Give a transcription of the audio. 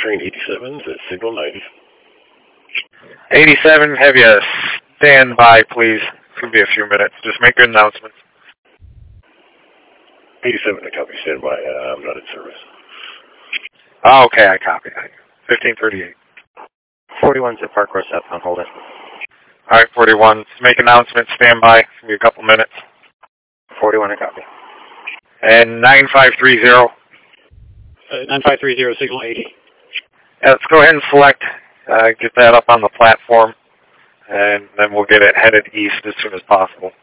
train 87 at signal 90. 87, have you stand by, please. It's going to be a few minutes. Just make good announcements. 87, I copy. Stand by. I'm not in service. Oh, okay, I copy. 1538. 41's at Park Road South on hold it. All right, 41. Just make announcements. Stand by. It's going to be a couple minutes. 41, I copy. And 9530. 9530, signal 80. Let's go ahead and select, get that up on the platform, and then we'll get it headed east as soon as possible.